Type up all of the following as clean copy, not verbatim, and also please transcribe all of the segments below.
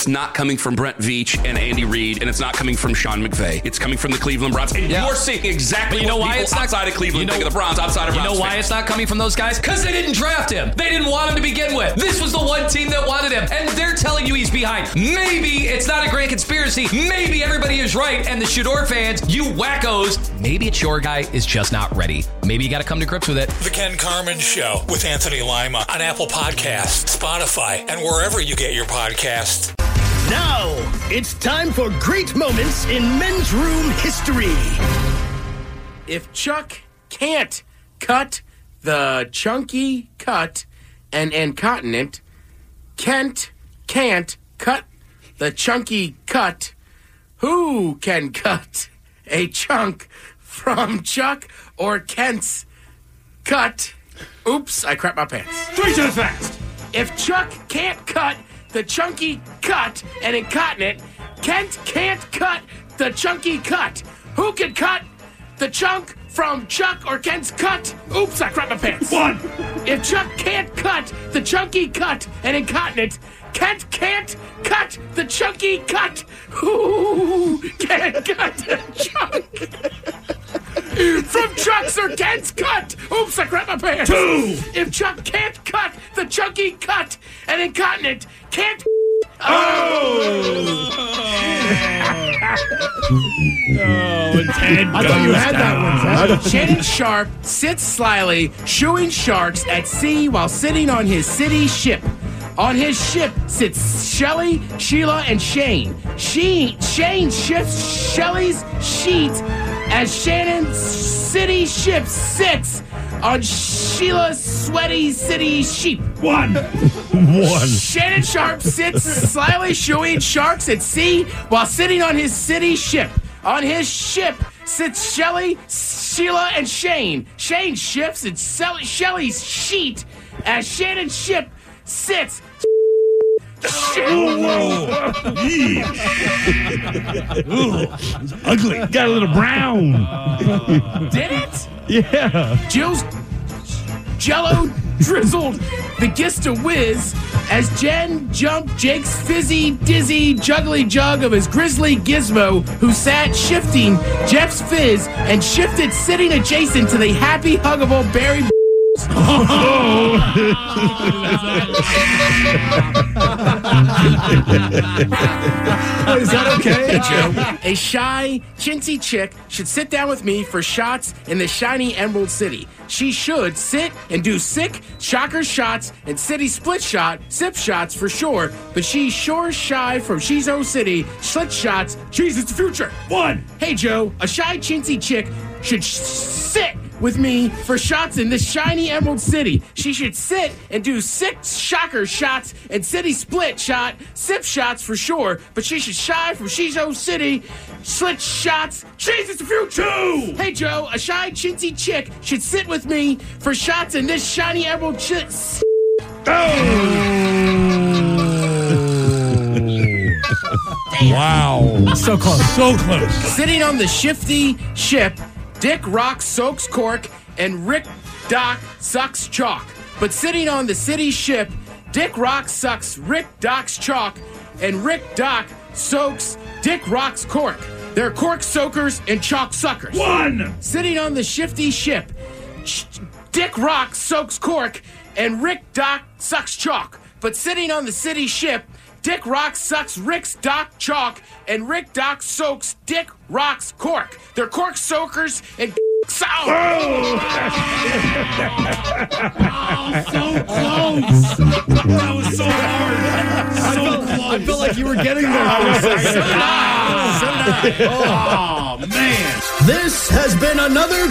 It's not coming from Brent Veach and Andy Reid, and it's not coming from Sean McVay. It's coming from the Cleveland Browns. And you're seeing exactly what people outside of Cleveland think of the Browns, outside of Browns. You know why it's not coming from those guys? Because they didn't draft him. They didn't want him to begin with. This was the one team that wanted him, and they're telling you he's behind. Maybe it's not a grand conspiracy. Maybe everybody is right, and the Shador fans, you wackos, maybe it's your guy is just not ready. Maybe you got to come to grips with it. The Ken Carman Show with Anthony Lima on Apple Podcasts, Spotify, and wherever you get your podcasts. Now, it's time for great moments in men's room history. If Chuck can't cut the chunky cut and incontinent, Kent can't cut the chunky cut, who can cut a chunk from Chuck or Kent's cut? Oops, I crapped my pants. 3 times fast. If Chuck can't cut the chunky cut and incontinent, Kent can't cut the chunky cut. Who can cut the chunk from Chuck or Kent's cut? Oops, I crapped my pants. 1. If Chuck can't cut the chunky cut and incontinent, Kent can't cut the chunky cut. Who can cut the chunk from Chuck's or Kent's cut? Oops, I crapped my pants. 2. If Chuck can't cut the chunky cut and incontinent, can't... I thought you had that one, Ted. Shannon Sharp sits slyly, shooing sharks at sea while sitting on his city ship. On his ship sits Shelley, Sheila, and Shane. Shane shifts Shelley's sheet as Shannon's city ship sits on Sheila's sweaty city sheep. 1. Shannon Sharp sits slyly shooing sharks at sea while sitting on his city ship. On his ship sits Shelley, Sheila, and Shane. Shane shifts in Shelley's sheet as Shannon's ship sits. It's ugly. Got a little brown. Did it? Yeah. Jill's Jello drizzled the Gista whiz as Jen jumped Jake's fizzy, dizzy, juggly jug of his grizzly gizmo, who sat shifting Jeff's fizz and shifted sitting adjacent to the happy, huggable Barry. Is that okay? Hey, Joe. A shy, chintzy chick should sit down with me for shots in the shiny Emerald City. She should sit and do sick shocker shots and city split shot, sip shots for sure, but she's sure shy from Shizo City, slit shots, she's the future. 1. Hey, Joe, a shy, chintzy chick should sit with me for shots in this shiny Emerald City. She should sit and do 6 shocker shots and city split shot, sip shots for sure, but she should shy from Shizo City, slit shots. Jesus, the future! 2. Hey, Joe, a shy, chintzy chick should sit with me for shots in this shiny Emerald Wow. So close. So close. Sitting on the shifty ship, Dick Rock soaks cork and Rick Doc sucks chalk. But sitting on the city ship, Dick Rock sucks Rick Doc's chalk and Rick Doc soaks Dick Rock's cork. They're cork soakers and chalk suckers. 1. Sitting on the shifty ship, Dick Rock soaks cork and Rick Doc sucks chalk. But sitting on the city ship, Dick Rock sucks Rick's Doc chalk, and Rick Doc soaks Dick Rock's cork. They're cork soakers and so close. That was so hard. I felt like you were getting there for a second. Oh, man. This has been another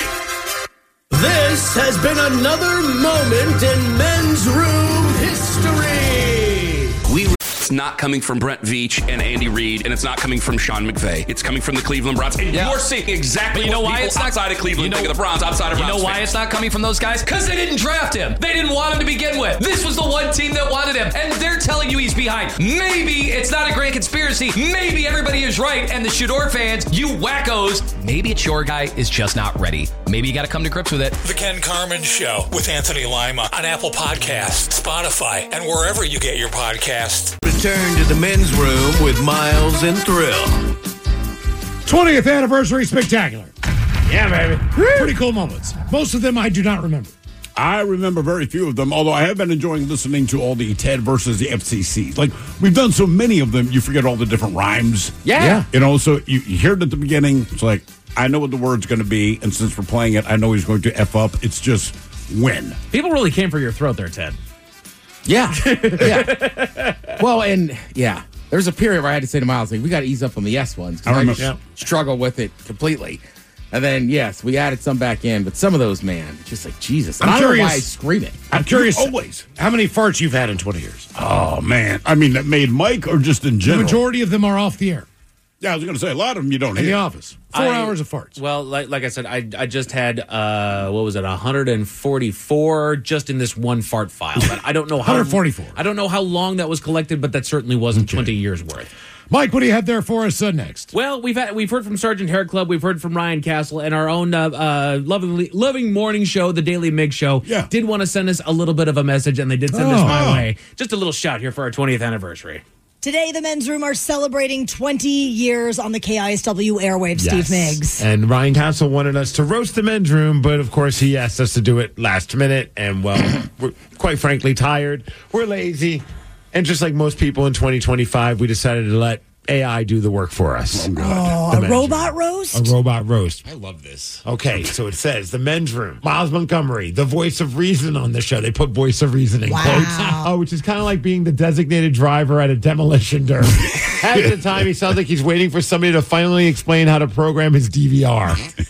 moment in men's room history. It's not coming from Brent Veach and Andy Reid, and it's not coming from Sean McVay. It's coming from the Cleveland Browns. And you're seeing exactly what people outside of Cleveland think of the Browns, outside of Browns. You know why it's not coming from those guys? Because they didn't draft him. They didn't want him to begin with. This was the one team that wanted him, and they're telling you he's behind. Maybe it's not a grand conspiracy. Maybe everybody is right, and the Shador fans, you wackos, maybe it's your guy is just not ready. Maybe you got to come to grips with it. The Ken Carmen Show with Anthony Lima on Apple Podcasts, Spotify, and wherever you get your podcasts. Return to the men's room with Miles and Thrill. 20th anniversary spectacular. Yeah, baby. Pretty cool moments. Most of them I do not remember. I remember very few of them, although I have been enjoying listening to all the Ted versus the FCC. Like, we've done so many of them, you forget all the different rhymes. Yeah. You know, so you hear it at the beginning. It's like, I know what the word's going to be, and since we're playing it, I know he's going to F up. It's just win. People really came for your throat there, Ted. Yeah. Yeah. Well, and yeah, there was a period where I had to say to Miles, like, we got to ease up on the yes ones. I remember. just struggle with it completely. And then, yes, we added some back in, but some of those, man, just like, Jesus. I'm I don't curious. know why I scream it. I'm curious. Always. How many farts you've had in 20 years? Oh, man. I mean, that made Mike or just in The general? majority of them are off the air. Yeah, I was going to say, a lot of them you don't In the hear. office. 4 hours of farts. Well, like I said, I just had, 144 just in this one fart file. But I don't know how 144. I don't know how long that was collected, but that certainly wasn't 20 years worth. Mike, what do you have there for us next? Well, we've heard from Sergeant Hair Club, we've heard from Ryan Castle, and our own loving morning show, the Daily Mig Show, did want to send us a little bit of a message, and they did send this my way. Just a little shout here for our 20th anniversary. Today, the men's room are celebrating 20 years on the KISW airwaves, Steve Miggs. And Ryan Castle wanted us to roast the men's room, but of course he asked us to do it last minute. And, well, we're quite frankly tired. We're lazy. And just like most people in 2025, we decided to let AI do the work for us. A robot roast? A robot roast. I love this. Okay, so it says the men's room. Miles Montgomery, the voice of reason on the show. They put voice of reason in quotes. Which is kind of like being the designated driver at a demolition derby. Half the time, he sounds like he's waiting for somebody to finally explain how to program his DVR.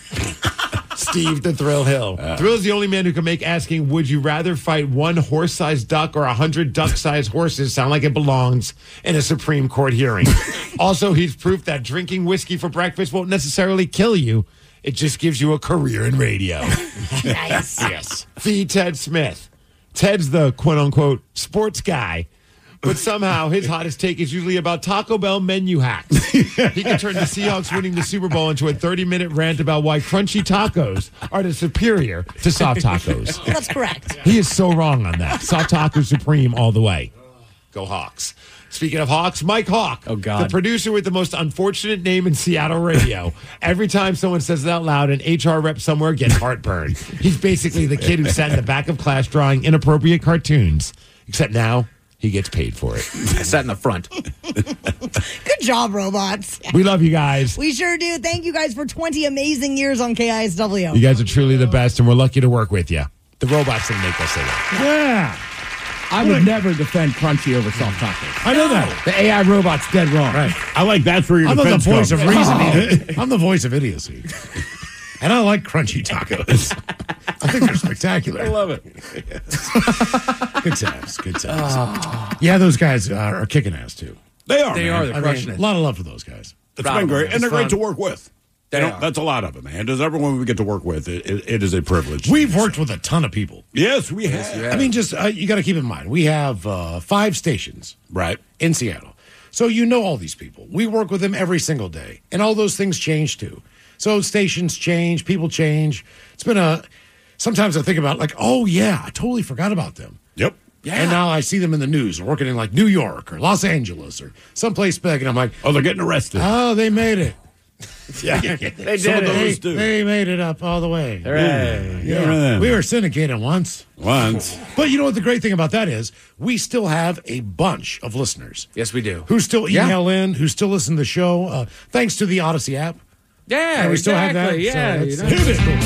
Steve the Thrill Hill. Thrill's the only man who can make asking, would you rather fight one horse-sized duck or 100 duck-sized horses sound like it belongs in a Supreme Court hearing. Also, he's proof that drinking whiskey for breakfast won't necessarily kill you. It just gives you a career in radio. Nice. Yes. The Ted Smith. Ted's the quote-unquote sports guy. But somehow his hottest take is usually about Taco Bell menu hacks. He can turn the Seahawks winning the Super Bowl into a 30-minute rant about why crunchy tacos are the superior to soft tacos. That's correct. He is so wrong on that. Soft taco supreme all the way. Go Hawks. Speaking of Hawks, Mike Hawk, Oh, God. the producer with the most unfortunate name in Seattle radio. Every time someone says it out loud, an HR rep somewhere gets heartburn. He's basically the kid who sat in the back of class drawing inappropriate cartoons, except now he gets paid for it. I sat in the front. Good job, robots. We love you guys. We sure do. Thank you guys for 20 amazing years on KISW. You guys are truly the best, and we're lucky to work with you. The robots didn't make us say that. Yeah. I would never defend Crunchy over soft tacos. I know that. The AI robot's dead wrong. Right. I like that's where your I'm the defense voice comes. of reason. I'm the voice of idiocy. And I like crunchy tacos. I think they're spectacular. I love it. Good times. Good times. Yeah, those guys are kicking ass, too. They are, They man. are. They're crushing it. A lot of love for those guys. It's been great, and they're great to work with. They You know, are. that's a lot of it, man. Does everyone we get to work with, it is a privilege. We've worked with a ton of people. Yes, we have. I mean, just you got to keep in mind, we have 5 stations Right. in Seattle. So you know all these people. We work with them every single day. And all those things change, too. So stations change, people change. It's been sometimes I think about like, oh, yeah, I totally forgot about them. Yep. Yeah. And now I see them in the news working in like New York or Los Angeles or someplace big. And I'm like, Oh, they're getting arrested. oh, they made it. Yeah. They Some did of it. those do. They made it up all the way. Hooray. Yeah. We were syndicated once. Once. But you know what the great thing about that is? We still have a bunch of listeners Yes, we do. who still email in, who still listen to the show, thanks to the Odyssey app. Yeah, And we still have that. Yeah, So you that's- know. that's cool.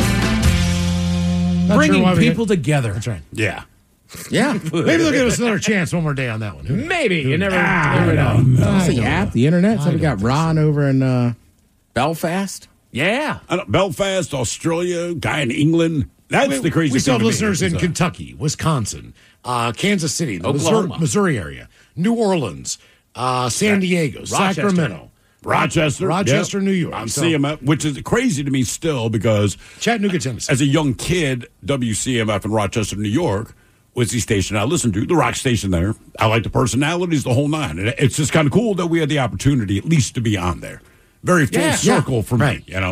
Not sure Bringing why we people together. That's right. Yeah. Yeah. Maybe they'll give us another chance one more day on that one. Who knows? Maybe. You never know. know. It's the app, the internet. So we got Ron over in Belfast. Yeah. I don't- Belfast, Australia, guy in England. That's the crazy We still thing have to me listeners in is, Kentucky, Wisconsin, Kansas City, the Oklahoma. Missouri area, New Orleans, San Diego, Sacramento. Rochester, New York. On So- CMF, which is crazy to me still because Chattanooga, Tennessee. as a young kid, WCMF in Rochester, New York was the station I listened to, the rock station there. I like the personalities, the whole nine. And it's just kind of cool that we had the opportunity at least to be on there. Very full circle for me, you know.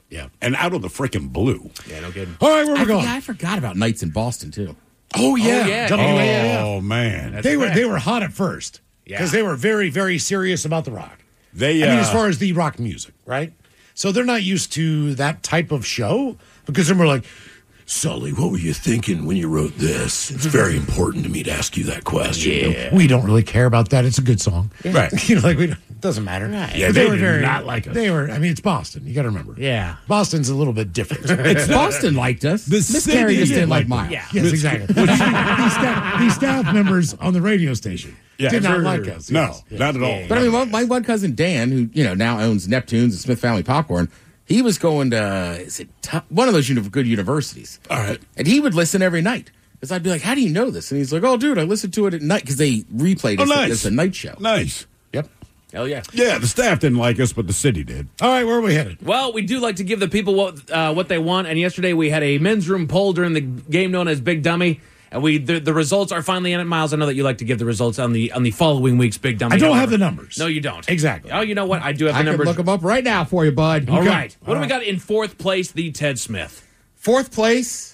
Yeah. And out of the freaking blue. Yeah, no kidding. All right, where we going? I forgot about nights in Boston, too. Oh, yeah. Oh, man. They were hot at first because they were very, very serious about the rock. I mean, as far as the rock music, right? So they're not used to that type of show because they're more like, Sully, what were you thinking when you wrote this? It's very important to me to ask you that question. Yeah. We don't really care about that. It's a good song. Right. It doesn't matter. Right. Yeah, they were not like us. They were, I mean, it's Boston. You got to remember. Yeah. Boston's a little bit different. It's Boston liked us. Miss Carey just didn't like Miles. Yeah. Yes, exactly. These staff members on the radio station did not like us. No, not at all. But I mean, my one cousin Dan, who now owns Neptunes and Smith Family Popcorn, he was going to one of those good universities. All right. And he would listen every night. Because I'd be like, how do you know this? And he's like, oh, dude, I listened to it at night because they replayed it as a night show. Nice. Yep. Hell yeah. Yeah, the staff didn't like us, but the city did. All right, where are we headed? Well, we do like to give the people what they want. And yesterday we had a men's room poll during the game known as Big Dummy. And the results are finally in it. Miles, I know that you like to give the results on the following week's Big Dummy. I don't have the numbers. No, you don't. Exactly. Oh, you know what? I do have the numbers. I can look them up right now for you, bud. All right. What do we got in fourth place? The Ted Smith. Fourth place?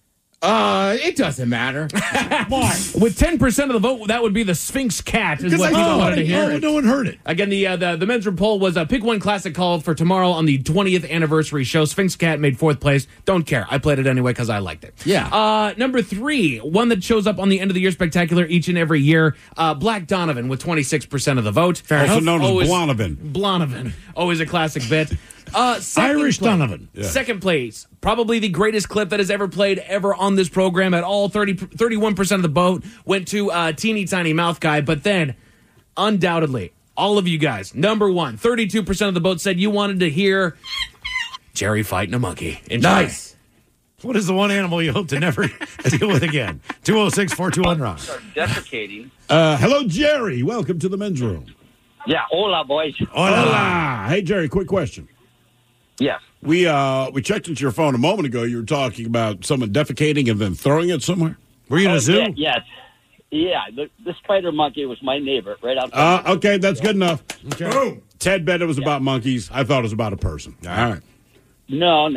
It doesn't matter. Why? With 10% of the vote, that would be the Sphinx Cat. Is what people wanted to hear. No one heard it. Again, the men's room poll was a pick one classic call for tomorrow on the 20th anniversary show. Sphinx Cat made fourth place. Don't care. I played it anyway because I liked it. Yeah. Number 3, one that shows up on the end of the year spectacular each and every year. Black Donovan with 26% of the vote. Also known as Blonovan. Blonovan. Always a classic bit. Irish Donovan. Yeah. Second place, probably the greatest clip that has ever played ever on this program at all. 31% of the vote went to Teeny Tiny Mouth Guy. But then, undoubtedly, all of you guys, number 1, 32% of the vote said you wanted to hear Jerry fighting a monkey. Enjoy. Nice. What is the one animal you hope to never deal with again? 206-421-ROCK. Defecating. Hello, Jerry. Welcome to the men's room. Yeah, hola, boys. Hola. Hey, Jerry, quick question. Yes. We checked into your phone a moment ago. You were talking about someone defecating and then throwing it somewhere. Were you in a zoo? Yes. Yeah, the spider monkey was my neighbor right outside. Okay, that's good enough. Okay. Boom. Ted bet it was about monkeys. I thought it was about a person. All right. No.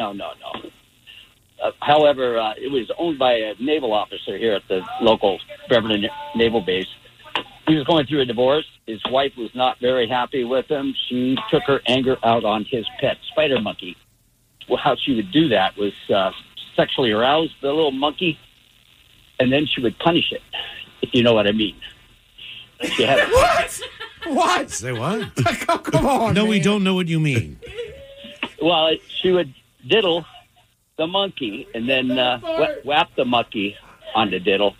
However, it was owned by a naval officer here at the local Beverly Naval Base. He was going through a divorce. His wife was not very happy with him. She took her anger out on his pet, spider monkey. Well, how she would do that was sexually arouse the little monkey, and then she would punish it, if you know what I mean. She had What? Say what? Come on, No, man. we don't know what you mean. Well, she would diddle the monkey and then whap the monkey on the diddle.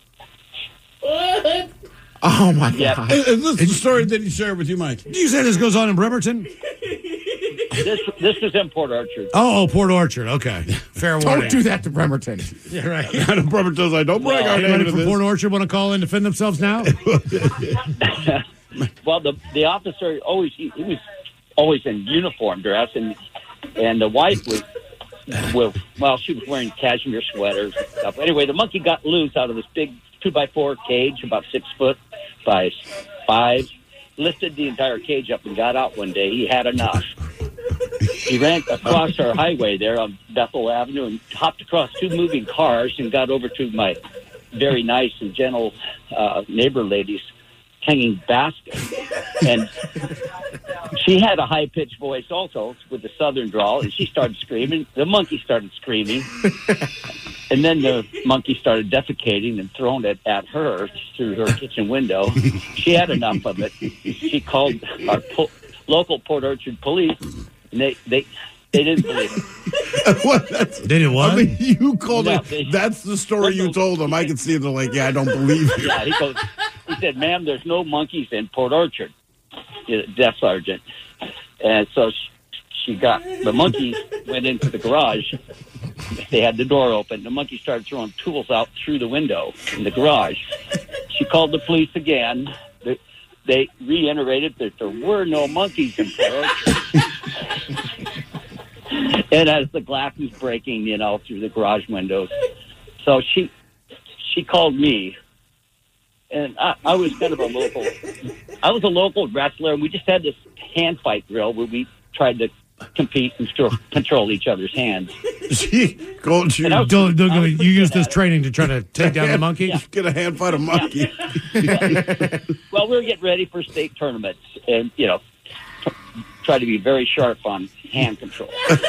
Oh, my Yeah. God. Is this the story that he shared with you, Mike? Did you say this goes on in Bremerton? This was in Port Orchard. Oh, Port Orchard. Okay. Fair warning. Don't do that to Bremerton. Yeah, right. I know Bremerton's like, don't brag our name Anybody into from this. Port Orchard want to call in to defend themselves now? Well, the officer he was always in uniform dress, and the wife was she was wearing cashmere sweaters and stuff. Anyway, the monkey got loose out of this big 2x4 cage, about 6 foot by 5. Lifted the entire cage up and got out one day. He had enough. He ran across our highway there on Bethel Avenue and hopped across 2 moving cars and got over to my very nice and gentle neighbor lady's hanging basket. And she had a high-pitched voice also with a southern drawl, and she started screaming. The monkey started screaming. And then the monkey started defecating and throwing it at her through her kitchen window. She had enough of it. She called our local Port Orchard police, and they didn't believe it. Did it what? I mean, you called No, it. That's the story you told them. I can see them like, yeah, I don't believe you. Yeah, he said, ma'am, there's no monkeys in Port Orchard, desk sergeant. And so the monkey went into the garage. They had the door open. The monkey started throwing tools out through the window in the garage. She called the police again. They reiterated that there were no monkeys in Port Orchard. And as the glass was breaking, through the garage windows. So she called me. And I was kind of a local wrestler, and we just had this hand fight drill where we tried to compete and control each other's hands. You use this training to try to take down the monkey? Yeah. Get a hand fight a monkey. Yeah. Well, we're getting ready for state tournaments and, try to be very sharp on hand control.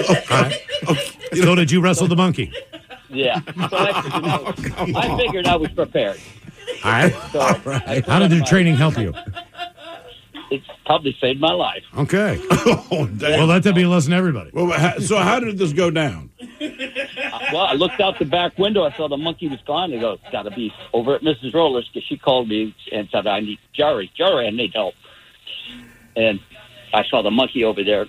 So did you wrestle the monkey? Yeah. So I figured I was prepared. All right. How did the training help you? It's probably saved my life. Okay. Well, let that be a lesson to everybody. Well, so how did this go down? Well, I looked out the back window. I saw the monkey was gone. I go, got to be over at Mrs. Roller's because she called me and said, I need Jerry, I need help. And I saw the monkey over there.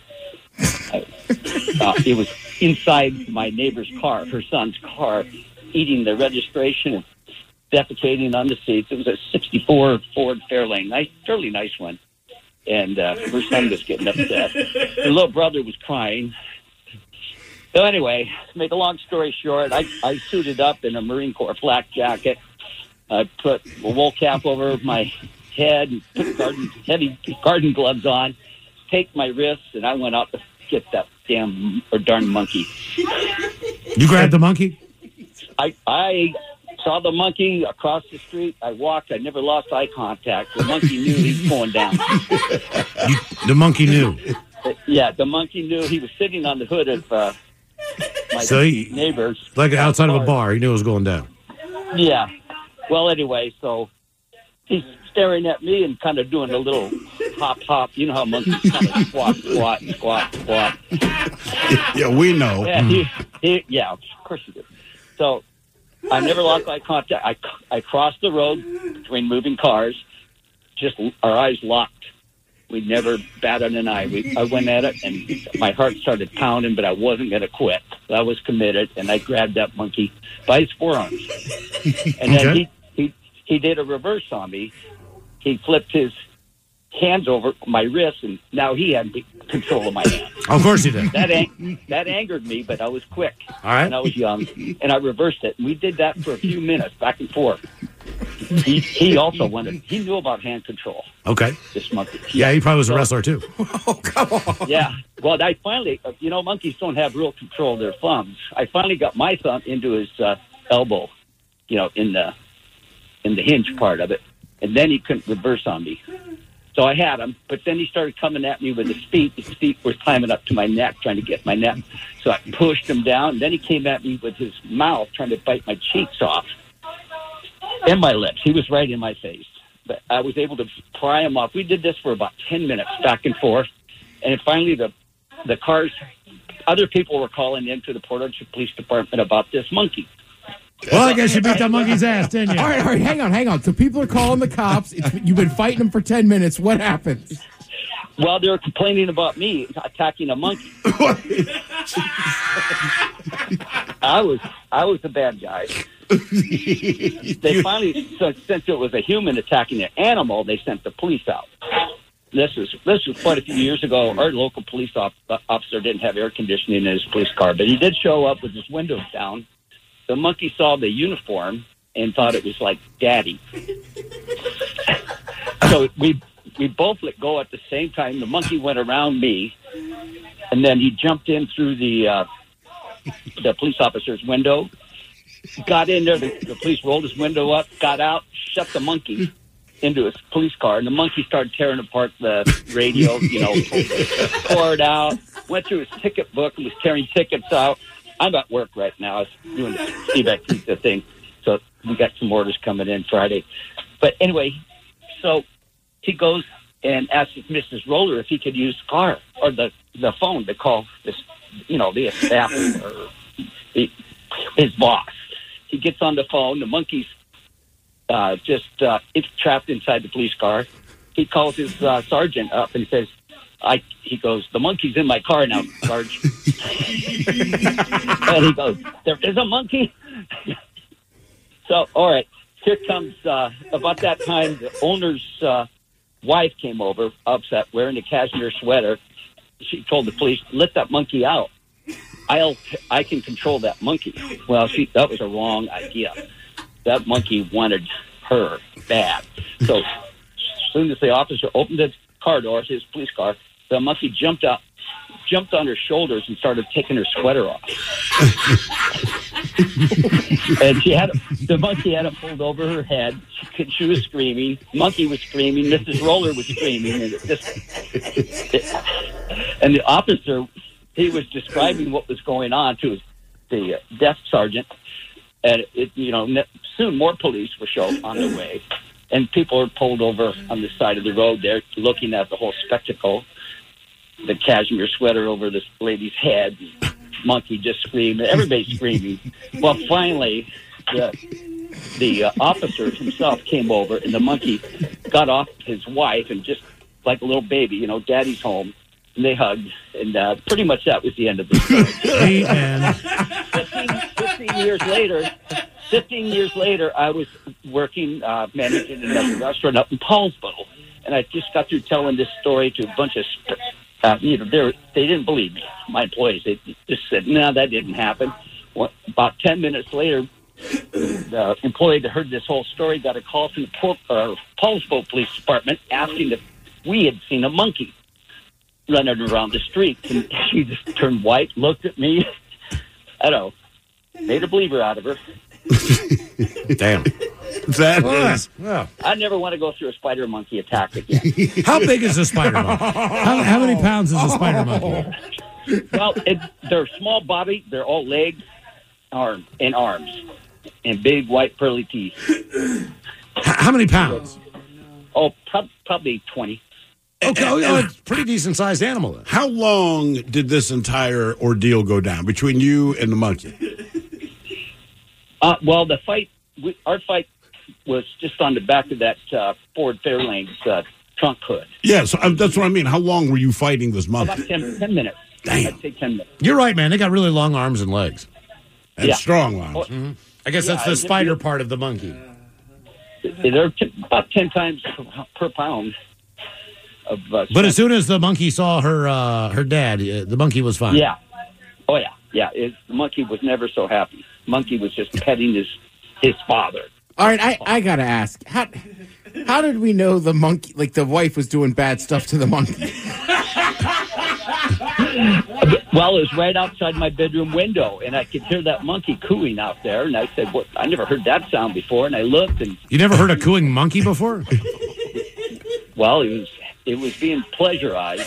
It was inside my neighbor's car, her son's car, eating the registration and defecating on the seats. It was a 64 Ford Fairlane, fairly nice one. And her son was getting upset. Her little brother was crying. So anyway, to make a long story short, I suited up in a Marine Corps flak jacket. I put a wool cap over my head and put heavy garden gloves on, taped my wrists, and I went out to get that darn monkey. You grabbed the monkey? I saw the monkey across the street. I walked. I never lost eye contact. The monkey knew he was going down. The monkey knew? Yeah, the monkey knew. He was sitting on the hood of my neighbor's. Like outside of a bar. He knew it was going down. Yeah. Well, anyway, so he's staring at me and kind of doing a little hop. You know how monkeys kind of squat. Yeah, we know. Yeah, of course you do. So I never lost eye contact. I crossed the road between moving cars. Just our eyes locked. We never batted an eye. I went at it, and my heart started pounding, but I wasn't going to quit. I was committed, and I grabbed that monkey by his forearms. And then he did a reverse on me. He flipped his hands over my wrists, and now he had control of my hands. Of course he did. That angered me, but I was quick. All right. And I was young, and I reversed it. And we did that for a few minutes, back and forth. He also wanted. He knew about hand control. Okay. This monkey. Yeah, he probably was a wrestler too. Oh, come on. Yeah. Well, I finally, monkeys don't have real control of their thumbs. I finally got my thumb into his elbow, in the hinge part of it, and then he couldn't reverse on me. So I had him, but then he started coming at me with his feet. His feet were climbing up to my neck, trying to get my neck. So I pushed him down, and then he came at me with his mouth, trying to bite my cheeks off and my lips. He was right in my face. But I was able to pry him off. We did this for about 10 minutes, back and forth. And finally, the cars, other people were calling into the Port Arthur Police Department about this monkey. Well, I guess you beat that monkey's ass, didn't you? All right, hang on. So people are calling the cops. You've been fighting them for 10 minutes. What happens? Well, they were complaining about me attacking a monkey. I was the bad guy. They finally, since it was a human attacking an animal, they sent the police out. This was quite a few years ago. Our local police officer didn't have air conditioning in his police car, but he did show up with his windows down. The monkey saw the uniform and thought it was like Daddy. So we both let go at the same time. The monkey went around me, and then he jumped in through the police officer's window, got in there. The police rolled his window up, got out, shut the monkey into his police car, and the monkey started tearing apart the radio, tore it out, went through his ticket book and was tearing tickets out. I'm at work right now. I was doing the Steve Akita thing, so we got some orders coming in Friday. But anyway, so he goes and asks Mrs. Roller if he could use the car or the phone to call this, the staff or his boss. He gets on the phone. The monkey's it's trapped inside the police car. He calls his sergeant up and he says, he goes, the monkey's in my car now, Sarge. And he goes, there is a monkey? So, all right, here comes, about that time, the owner's wife came over, upset, wearing a cashmere sweater. She told the police, let that monkey out. I can control that monkey. Well, that was a wrong idea. That monkey wanted her bad. So as soon as the officer opened the car door, his police car, the monkey jumped up, jumped on her shoulders and started taking her sweater off. And the monkey had it pulled over her head. She was screaming. Monkey was screaming. Mrs. Roller was screaming. And the officer, he was describing what was going on to the desk sergeant. And soon more police were on their way. And people were pulled over on the side of the road there, looking at the whole spectacle. The cashmere sweater over this lady's head, monkey just screaming, everybody's screaming. Well, finally, the officer himself came over, and the monkey got off his wife, and just like a little baby, daddy's home, and they hugged, and pretty much that was the end of the story. 15 years later, I was working, managing another restaurant up in Paulsville, and I just got through telling this story to a bunch of they didn't believe me, my employees. They just said, no, that didn't happen. Well, about 10 minutes later, the employee that heard this whole story got a call from the Paulsville Police Department asking if we had seen a monkey running around the streets. And she just turned white, looked at me. I don't know, made a believer out of her. Damn. I never want to go through a spider monkey attack again. How big is a spider monkey? How many pounds is a spider monkey? Well, they're small body. They're all legs and arms and big white pearly teeth. How many pounds? Oh, probably 20. Okay, it's a pretty decent sized animal then. How long did this entire ordeal go down between you and the monkey? Well, our fight was just on the back of that Ford Fairlane's trunk hood. Yeah, so that's what I mean. How long were you fighting this monkey? About 10 minutes. Damn. I'd say 10 minutes. You're right, man. They got really long arms and legs. And strong arms. Well, mm-hmm. I guess that's the spider part of the monkey. They're about 10 times per pound. But as soon as the monkey saw her dad, the monkey was fine. Yeah. Oh, yeah. The monkey was never so happy. Monkey was just petting his father. All right, I gotta ask, how did we know the monkey, like the wife, was doing bad stuff to the monkey? Well, it was right outside my bedroom window, and I could hear that monkey cooing out there. And I said, "What? I never heard that sound before." And I looked, and you never heard a cooing monkey before? Well, it was being pleasurized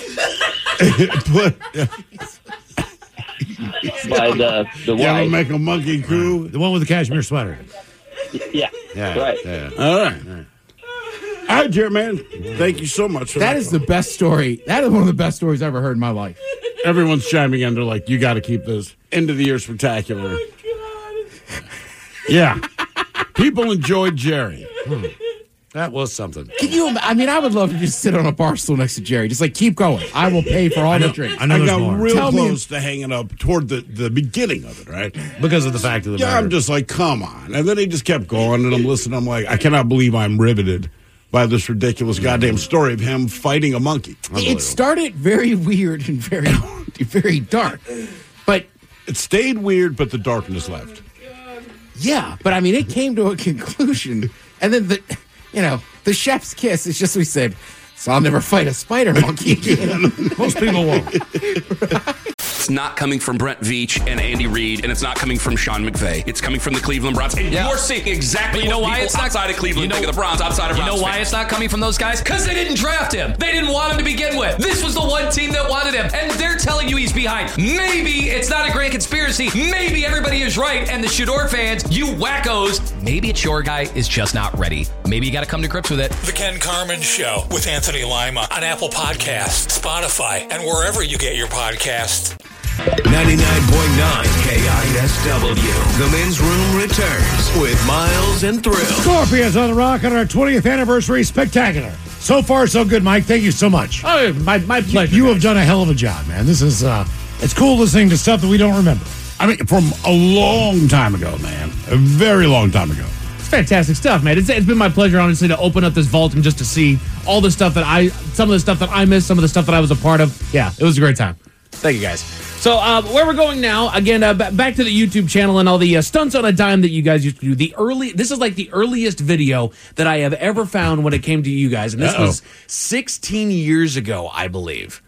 by the wife. Yeah, make a monkey coo. The one with the cashmere sweater. Yeah. Right. Yeah. All right, Jerry, man. Thank you so much. That is the best story. That is one of the best stories I've ever heard in my life. Everyone's chiming in. They're like, you got to keep this end of the year spectacular. Oh, God. Yeah. People enjoyed Jerry. That was something. Can you? I mean, I would love to just sit on a bar stool next to Jerry. Just like, keep going. I will pay for all the drinks. I got real close to hanging up toward the beginning of it, right? Because of the fact of the matter. I'm just like, come on. And then he just kept going, and I'm listening. I'm like, I cannot believe I'm riveted by this ridiculous goddamn story of him fighting a monkey. It started very weird and very, very dark. But it stayed weird, but the darkness left. Yeah, but I mean, it came to a conclusion. And then the chef's kiss is just, we said, so I'll never fight a spider monkey again. Most people won't. It's not coming from Brent Veach and Andy Reid, and it's not coming from Sean McVay. It's coming from the Cleveland Browns. And you're seeing exactly what people outside of Cleveland think of the Browns, outside of Browns. You know why it's not coming from those guys? Because they didn't draft him. They didn't want him to begin with. This was the one team that wanted him, and they're telling you he's behind. Maybe it's not a grand conspiracy. Maybe everybody is right, and the Shador fans, you wackos, maybe it's your guy is just not ready. Maybe you got to come to grips with it. The Ken Carman Show with Anthony Lima on Apple Podcasts, Spotify, and wherever you get your podcasts. 99.9 KISW. The Men's Room returns with Miles and Thrill. Scorpions on the Rock on our 20th anniversary spectacular. So far, so good, Mike. Thank you so much. Oh, my pleasure. You have done a hell of a job, man. This is, it's cool listening to stuff that we don't remember. I mean, from a long time ago, man. A very long time ago. It's fantastic stuff, man. It's been my pleasure, honestly, to open up this vault and just to see all the stuff that some of the stuff that I missed, some of the stuff that I was a part of. Yeah, it was a great time. Thank you, guys. So where we're going now, again, back to the YouTube channel and all the stunts on a dime that you guys used to do. This is like the earliest video that I have ever found when it came to you guys. And this was 16 years ago, I believe.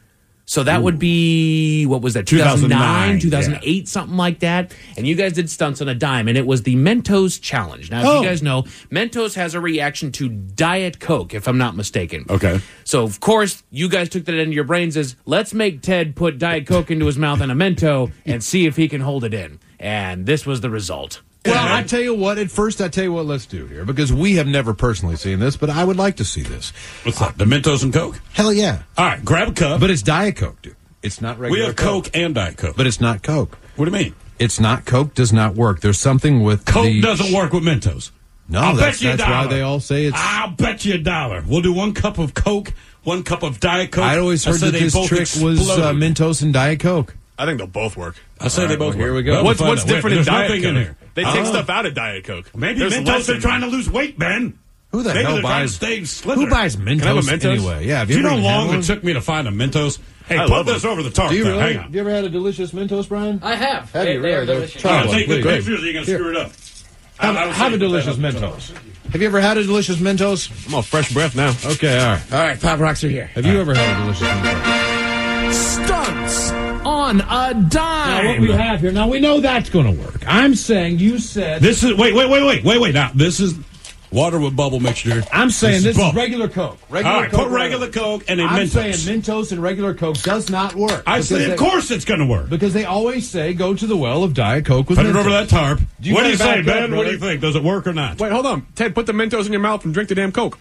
So that would be, what was that, 2009, 2008, something like that. And you guys did stunts on a dime, and it was the Mentos Challenge. Now, if you guys know, Mentos has a reaction to Diet Coke, if I'm not mistaken. Okay. So, of course, you guys took that into your brains as, let's make Ted put Diet Coke into his mouth and a Mento and see if he can hold it in. And this was the result. Well, I tell you what, let's do here, because we have never personally seen this, but I would like to see this. What's that, the Mentos and Coke? Hell yeah. All right, grab a cup. But it's Diet Coke, dude. It's not regular We have Coke and Diet Coke. But it's not Coke. What do you mean? It's not Coke, does not work. There's something with Coke doesn't work with Mentos. No, that's why they all say it's... I'll bet you $1. We'll do 1 cup of Coke, 1 cup of Diet Coke. I'd always heard that this trick was Mentos and Diet Coke. I think they'll both work. I say they both work. Here we go. What's different in Diet Coke? In here. They take stuff out of Diet Coke. Maybe Mentos are trying to lose weight, Ben. Who the hell buys Mentos anyway? Yeah, do you know how long it took me to find a Mentos? Hey, put this over the tarp. Do you there. really? Hang on. Have you ever had a delicious Mentos, Brian? I have. Have you really? Try one, take the pictures, you're going to screw it up. Have a delicious Mentos. Have you ever had a delicious Mentos? I'm all fresh breath now. Okay, all right. All right, Pop Rocks are here. Have you ever had a delicious Mentos? Stunts on a dime. Now, what we have here, now we know that's going to work. I'm saying you said... This is... Wait. Now, this is water with bubble mixture. I'm saying this is regular Coke. All right, put regular Coke and a Mentos. I'm saying Mentos and regular Coke does not work. I say, of course it's going to work. Because they always say, go to the well of Diet Coke with Put Mentos. it over that tarp. What do you say, Ben? Up, what do you think? Does it work or not? Wait, hold on. Ted, put the Mentos in your mouth and drink the damn Coke.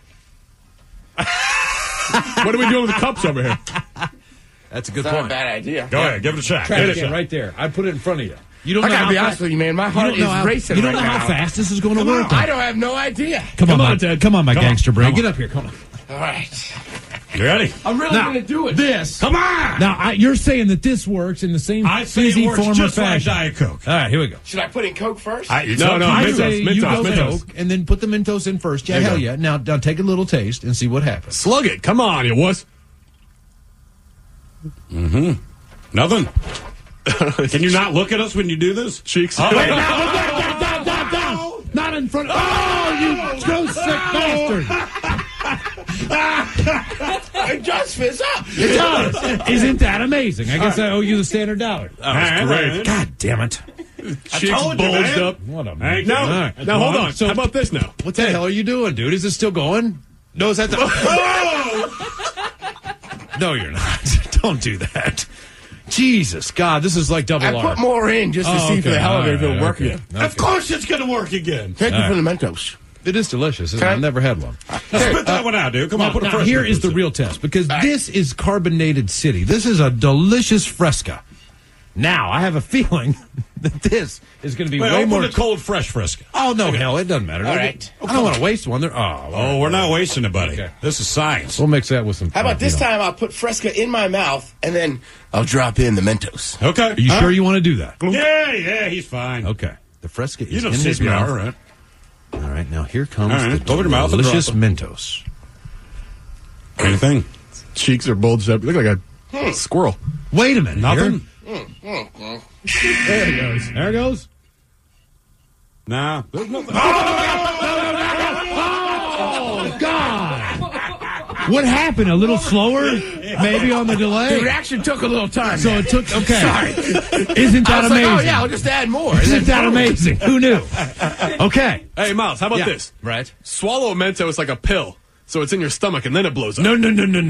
What are we doing with the cups over here? That's a good That's point. not a bad idea. Go ahead, give it a shot. Trash can right there. I put it in front of you. You don't I know gotta how be honest with you, man. My heart is racing You don't right know now. how fast this is going to work. I don't have no idea. Come on, Ted. Come on, my gangster brain. Get up here. Come on. All right. You ready? I'm really going to do it. This. Come on. Now, you're saying that this works in the same I say fizzy it works form or just like fashion. Diet Coke. All right, here we go. Should I put in Coke first? No, I Mentos. say you go Mentos. Coke and then put the Mentos in first. Yeah, hell yeah. Now take a little taste and see what happens. Slug it. Come on, you wuss. Mm-hmm. Nothing. Can you not look at us when you do this? Cheeks. Wait, down. Not in front of... Oh, you gross sick bastard. It does fizz up. It does. Isn't that amazing? I guess I owe you the standard dollar. That was great. God damn it. Cheeks bulged up. What a Now hold on. So how about this now? What the hell are you doing, dude? Is it still going? No, is that the... No, you're not. Don't do that. Jesus, God, this is like double I R. put more in just to see for the hell of it if it'll work again. Of course it's going to work again. Thank you for the Mentos. It is delicious. I've never had one. Spit that one out, dude. Come on, put a Now, Fresca. here is the real test, because this is Carbonated City. This is a delicious Fresca. Now, I have a feeling that this is going to be way open more... the cold, fresh Fresca. Oh, no, hell, it doesn't matter. All right. I don't want to waste one. Oh, we're not wasting it, buddy. Okay. This is science. We'll mix that with some... How about this time I'll put Fresca in my mouth and then I'll drop in the Mentos. Okay. Are you sure you want to do that? Yeah, he's fine. Okay. The Fresca is You don't in his CPR, mouth. right? All right, now here comes All right, the open your mouth and delicious drop Mentos. Anything? Cheeks are bulged up. You look like a squirrel. Wait a minute. Nothing? There it goes. There it goes. Nah. There's nothing. Oh, God. What happened? A little slower? Maybe on the delay? The reaction took a little time. So it took... Okay. Sorry. Isn't that I was amazing? like, oh, yeah, I'll just add more. Isn't that amazing? Who knew? Okay. Hey, Miles, how about this? Right. Swallow a Mentos like a pill, so it's in your stomach, and then it blows up. No.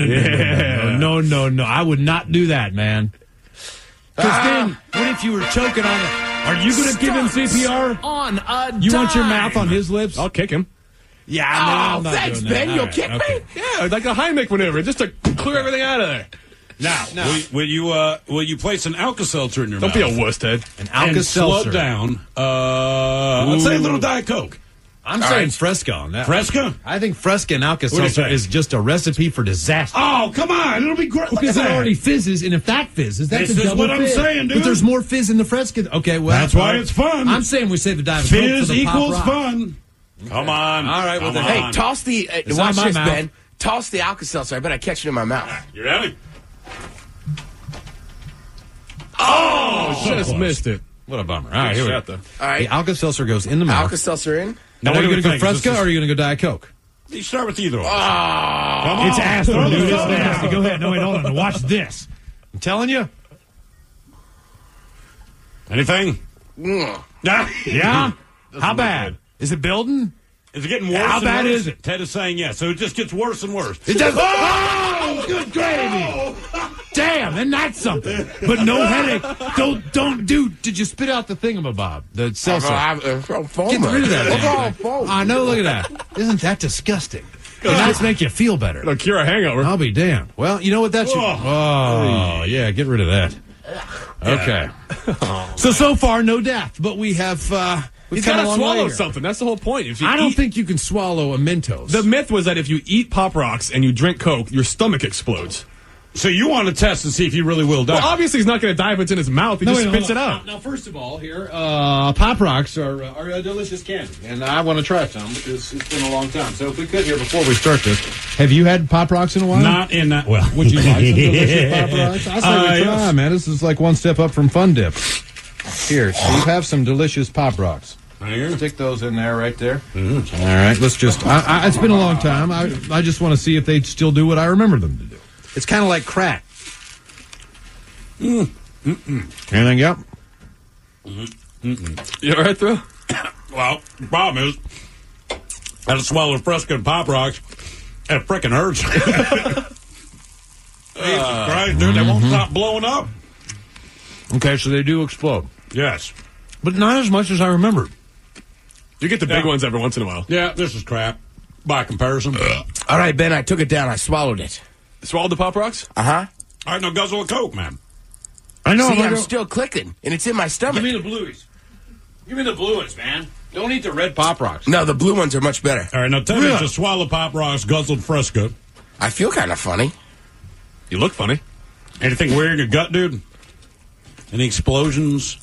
I would not do that, man. Because then, what if you were choking on it? Are you going to give him CPR? On a You want your mouth on his lips? I'll kick him. Yeah, no, I'm not thanks, doing that. Ben. You'll All right, kick okay. me? Yeah, like the Heimlich maneuver, just to clear everything out of there. Now, will you place an Alka-Seltzer in your Don't mouth? be a wuss, Ted. An And slow Alka-Seltzer. down. Let's say a little Diet Coke. I'm saying Fresca on that. Fresca? I think Fresca and What do you Alka-Seltzer say? is just a recipe for disaster. Oh, come on. It'll be great. Because it already fizzes, and if that fizzes, that's This a is double what I'm fizz. saying, dude. But there's more fizz in the Fresca. Okay, well... That's why it's fun. I'm saying we save the Diet Coke for Fizz the Pop equals Rock. fun. Come on. All right, well, Come then, on. Hey, toss the... It's watch not my this, mouth. Ben. Toss the Alka-Seltzer. I bet I catch it in my mouth. You ready? Oh, just missed it. What a bummer. All right, here we go. Shot, though. All right. The Alka-Seltzer goes in the mouth. Alka-Seltzer in. Now, What are do you we going to go think? Fresca This is- or are you going to go Diet Coke? You start with either one. Oh. Come on. It's asshole, dude. It's nasty. Go ahead. No, wait, hold on. Now watch this. I'm telling you. Anything? Yeah? How bad? Is it building? Is it getting worse? How bad is it? Ted is saying yes. So it just gets worse and worse. It does. Oh, good gravy. Damn, and that's something. But no headache. Don't do. Did you spit out the thingamabob? The seltzer. Get rid of that. I know. Look at that. Isn't that disgusting? And that's make you feel better. It'll cure a hangover. I'll be damned. Well, you know what? That should. Oh, yeah. Get rid of that. Okay. So far, no death, but we have. He's got to swallow something. That's the whole point. I don't think you can swallow a Mentos. The myth was that if you eat Pop Rocks and you drink Coke, your stomach explodes. So you want to test and see if he really will die? Well, obviously he's not going to die if it's in his mouth. He just spits it out. Now, first of all, here, Pop Rocks are a delicious candy, and I want to try some because it's been a long time. So if we could here before we start this, have you had Pop Rocks in a while? Not in that. Well, would you like some delicious Pop Rocks? I say we try, man. This is like one step up from Fun Dip. Here, Steve, have some delicious Pop Rocks. Stick those in there, right there. Mm-hmm. All right, let's just. It's been a long time. I just want to see if they still do what I remember them to do. It's kind of like crack. Anything up? You all right, though? Well, the problem is, I had to swallow Fresca and Pop Rocks, and it frickin' hurts. Jesus Christ, dude, they won't stop blowing up. Okay, so they do explode. Yes. But not as much as I remembered. You get the big ones every once in a while. Yeah, this is crap. By comparison. All right, Ben, I took it down. I swallowed it. Swallowed the Pop Rocks? Uh-huh. All right, now guzzle a Coke, man. I know. See, I'm still clicking, and it's in my stomach. Give me the blueies. Give me the blue ones, man. Don't eat the red Pop Rocks. No, the blue ones are much better. All right, now tell me, just swallow Pop Rocks, guzzled Fresca. I feel kind of funny. You look funny. Anything weird in your gut, dude? Any explosions?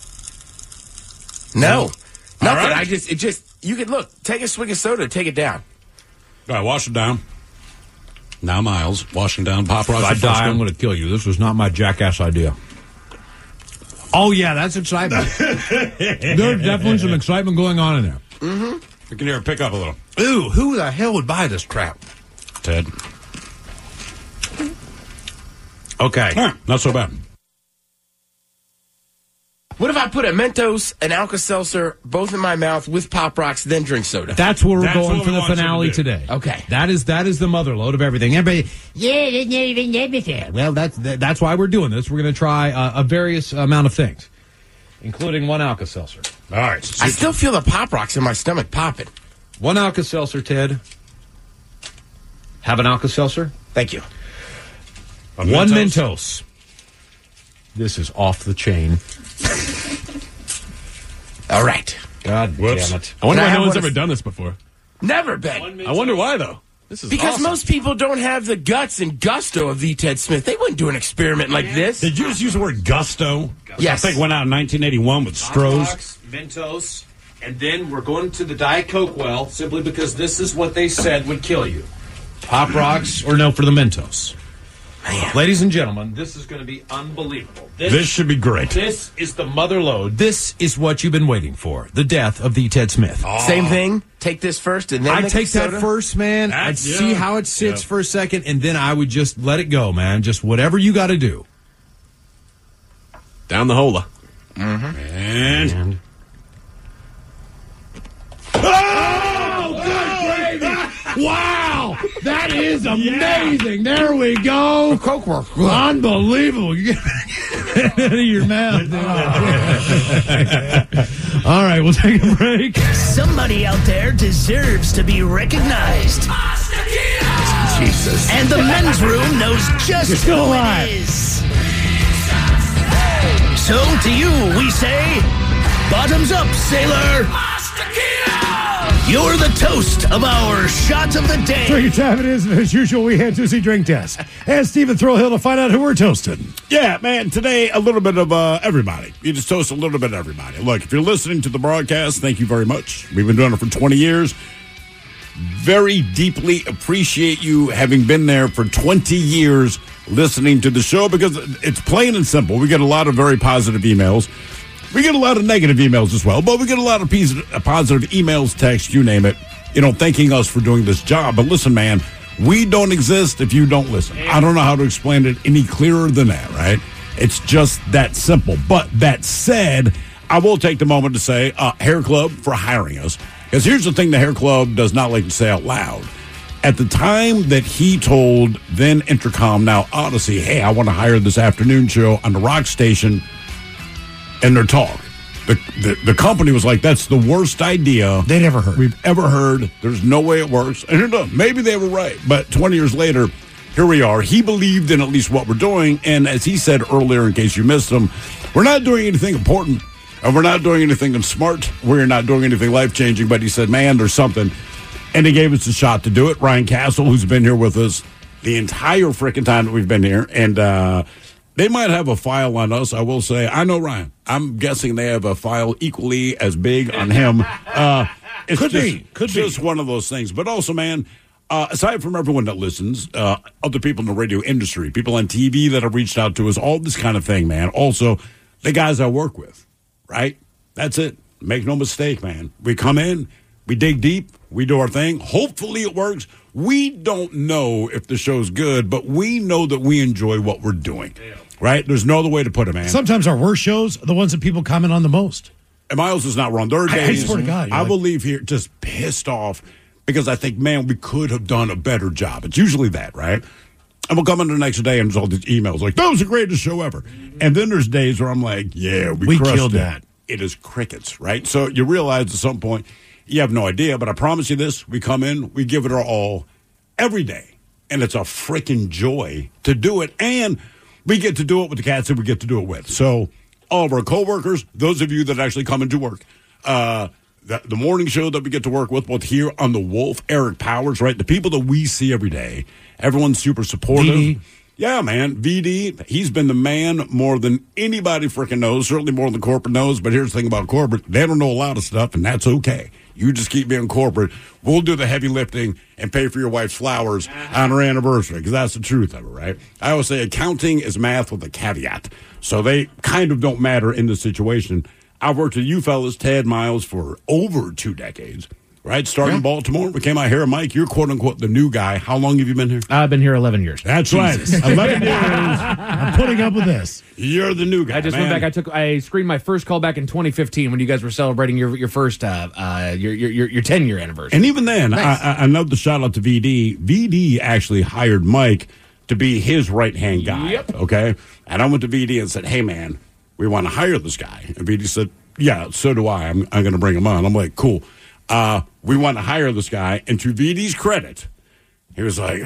No. Nothing. Right. You can look, take a swig of soda, take it down. All right, wash it down. Now, Miles, washing down Pop Rocks. If I die, I'm going to kill you. This was not my jackass idea. Oh, yeah, that's excitement. There's definitely some excitement going on in there. Mm-hmm. We can hear it pick up a little. Ooh, who the hell would buy this crap? Ted. Okay. Not so bad. What if I put a Mentos, an Alka-Seltzer, both in my mouth with Pop Rocks, then drink soda? That's where we're going for the finale today. Okay. That is the mother lode of everything. Everybody, that's not even everything. Well, that's why we're doing this. We're going to try a various amount of things, including one Alka-Seltzer. All right. I still feel the Pop Rocks in my stomach popping. One Alka-Seltzer, Ted. Have an Alka-Seltzer? Thank you. One Mentos. This is off the chain. All right. God damn it. I wonder why no one's ever done this before. Never been. I wonder why, though. This is because awesome. most people don't have the guts and gusto of the Ted Smith. They wouldn't do an experiment like this. Did you just use the word gusto? Yes. I think it went out in 1981 with Stroh's. Mentos, and then we're going to the Diet Coke well, simply because this is what they said would kill you. Pop Rocks, or no, for the Mentos. Man. Ladies and gentlemen, this is going to be unbelievable. This should be great. This is the mother lode. This is what you've been waiting for. The death of the Ted Smith. Oh. Same thing. Take this first and then I'd take that first, man. I'd see how it sits for a second, and then I would just let it go, man. Just whatever you got to do. Down the hola. Mm-hmm. And oh, good gravy! Wow, that is amazing. There we go. Coke work. Unbelievable. You get it out of your mouth. All right, we'll take a break. Somebody out there deserves to be recognized. Jesus. And the men's room knows just who it is. So to you, we say, bottoms up, sailor. You're the toast of our shot of the day. Drinking time it is, and as usual, we head to the drink test. And Stephen Throwhill to find out who we're toasting. yeah, man, today a little bit of everybody. You just toast a little bit of everybody. Look, if you're listening to the broadcast, thank you very much. We've been doing it for 20 years. Very deeply appreciate you having been there for 20 years listening to the show, because it's plain and simple. We get a lot of very positive emails. We get a lot of negative emails as well, but we get a lot of positive emails, text, you name it, thanking us for doing this job. But listen, man, We don't exist if you don't listen. I don't know how to explain it any clearer than that, right? It's just that simple. But that said, I will take the moment to say, Hair Club for hiring us. Because here's the thing the Hair Club does not like to say out loud. At the time that he told then Intercom, now Odyssey, hey, I want to hire this afternoon show on the rock station, and their talk, the company was like, that's the worst idea we've ever heard. There's no way it works. And maybe they were right. But 20 years later, here we are. He believed in at least what we're doing. And as he said earlier, in case you missed him, we're not doing anything important. And we're not doing anything smart. We're not doing anything life-changing. But he said, man, there's something. And he gave us a shot to do it. Ryan Castle, who's been here with us the entire freaking time that we've been here. And they might have a file on us. I will say, I know Ryan. I'm guessing they have a file equally as big on him. It's just one of those things. But also, man, aside from everyone that listens, other people in the radio industry, people on TV that have reached out to us, all this kind of thing, man. Also, the guys I work with, right? That's it. Make no mistake, man. We come in, we dig deep, we do our thing. Hopefully it works. We don't know if the show's good, but we know that we enjoy what we're doing, right? There's no other way to put it, man. Sometimes our worst shows are the ones that people comment on the most. And Miles is not wrong. There are days, I swear to God, I will leave here just pissed off because I think, man, we could have done a better job. It's usually that, right? And we'll come in the next day and there's all these emails like, that was the greatest show ever. And then there's days where I'm like, yeah, we crushed killed it. that. It is crickets, right? So you realize at some point, you have no idea, but I promise you this, we come in, we give it our all every day. And it's a freaking joy to do it. And we get to do it with the cats that we get to do it with. So all of our coworkers, those of you that actually come into work, the morning show that we get to work with, both here on The Wolf, Eric Powers, right? The people that we see every day, everyone's super supportive. VD. Yeah, man. VD, he's been the man more than anybody freaking knows, certainly more than corporate knows. But here's the thing about corporate. They don't know a lot of stuff, and that's okay. You just keep being corporate. We'll do the heavy lifting and pay for your wife's flowers on her anniversary, because that's the truth of it, right? I always say accounting is math with a caveat. So they kind of don't matter in this situation. I've worked with you fellas, Ted, Miles, for over 2 decades, right? Starting in Baltimore. We came out here. Mike, you're quote-unquote the new guy. How long have you been here? I've been here 11 years. That's Jesus. right. 11 years. I'm putting up with this. You're the new guy. I just went back. I screened my first call back in 2015 when you guys were celebrating your first your 10-year anniversary. And even then, nice. I love the shout out to VD. VD actually hired Mike to be his right-hand guy. Yep. Okay? And I went to VD and said, hey, man, we want to hire this guy. And VD said, yeah, so do I. I'm going to bring him on. I'm like, cool. We want to hire this guy. And to VD's credit, he was like,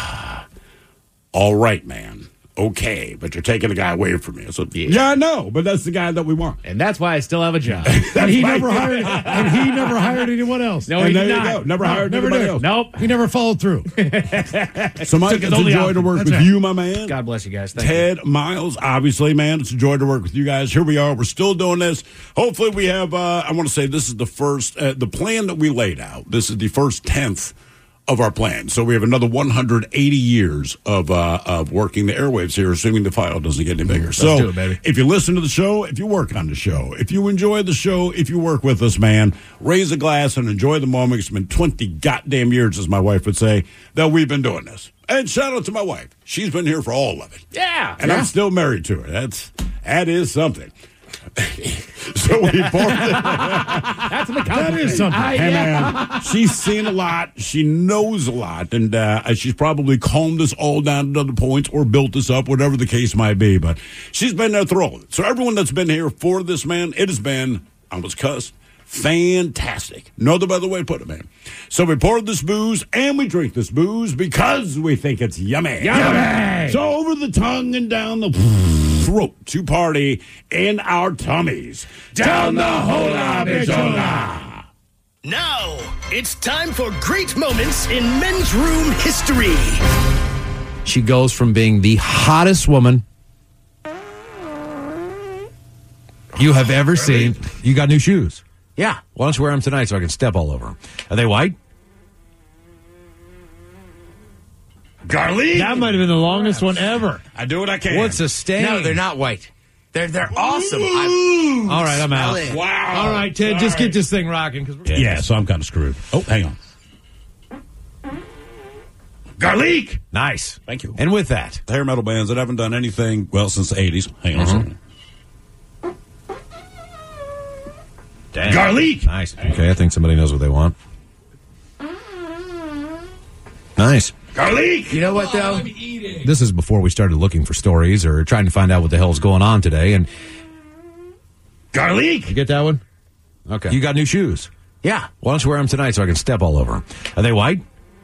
all right, man. Okay, but you're taking the guy away from me. I said, yeah, I know, but that's the guy that we want. And that's why I still have a job. And he never hired anyone else. No, he did not. You go. Never hired anybody else. Nope. He never followed through. So, Mike, it's a joy to work with you, my man. God bless you guys. Thank Ted, you. Miles, obviously, man, it's a joy to work with you guys. Here we are. We're still doing this. Hopefully we have, I want to say this is the first, the plan that we laid out. This is the first 10th of our plan. So we have another 180 years of working the airwaves here, assuming the file doesn't get any bigger. Let's do it, baby. If you listen to the show, if you work on the show, if you enjoy the show, if you work with us, man, raise a glass and enjoy the moment. It's been 20 goddamn years, as my wife would say, that we've been doing this. And shout out to my wife. She's been here for all of it. Yeah. And I'm still married to her. That is something. So we poured That's an That is something. Hey, man, she's seen a lot. She knows a lot. And she's probably calmed us all down to other points or built us up, whatever the case might be. But she's been there through all of it. So everyone that's been here for this, man, it has been, I almost cussed, fantastic. No other better way to put it, man. So we poured this booze and we drink this booze because we think it's yummy. Yummy! So over the tongue and down the throat to party in our tummies. Down the hola bichola. Now, it's time for great moments in men's room history. She goes from being the hottest woman you have ever seen. You got new shoes. Yeah. Why don't you wear them tonight so I can step all over them? Are they white? Garlic. That might have been the longest one ever. I do what I can. What's a stain? No, they're not white. They're awesome. All right, I'm out. Wow. All right, Ted, just get this thing rocking. Yeah, so I'm kind of screwed. Oh, hang on. Garlic. Nice. Thank you. And with that, the hair metal bands that haven't done anything, well, since the 80s. Hang on a second. Damn. Garlic. Nice. Okay, I think somebody knows what they want. Nice. Garlic. You know what, though? This is before we started looking for stories or trying to find out what the hell's going on today. And Garlic. You get that one? Okay. You got new shoes. Yeah. Why don't you wear them tonight so I can step all over them? Are they white?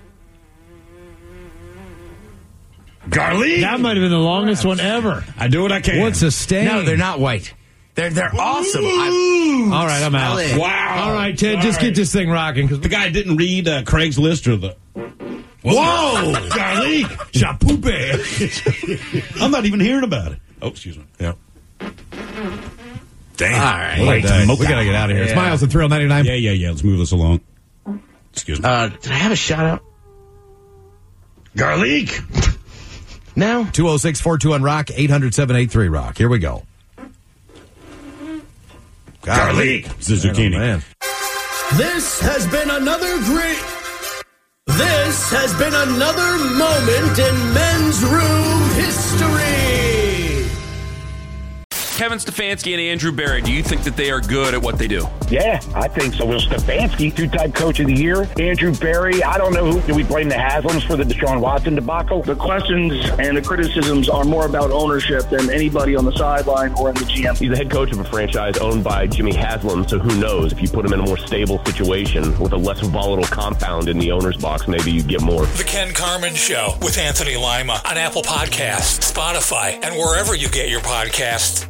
Garlic. That might have been the longest one ever. I do what I can. What's a stain? No, they're not white. They're awesome. All right, I'm out. Wow. All right, Ted, just get this thing rocking. The guy didn't read Craig's list or the... Whoa! Garlic. Chapupe. I'm not even hearing about it. Oh, excuse me. Yeah. Damn. All right. We got to get out of here. It's Miles and Thrill 99. Yeah. Let's move this along. Excuse me. Did I have a shout out? Garlic. No. 206-421-ROCK, 800-783-ROCK. Here we go. Garlic. Zucchini. Man. This has been another moment in Men's Room history. Kevin Stefanski and Andrew Berry, do you think that they are good at what they do? Yeah, I think so. Well, Stefanski, two-time coach of the year. Andrew Berry, I don't know do we blame the Haslams for the Deshaun Watson debacle? The questions and the criticisms are more about ownership than anybody on the sideline or in the GM. He's the head coach of a franchise owned by Jimmy Haslam, so who knows? If you put him in a more stable situation with a less volatile compound in the owner's box, maybe you'd get more. The Ken Carmen Show with Anthony Lima on Apple Podcasts, Spotify, and wherever you get your podcasts.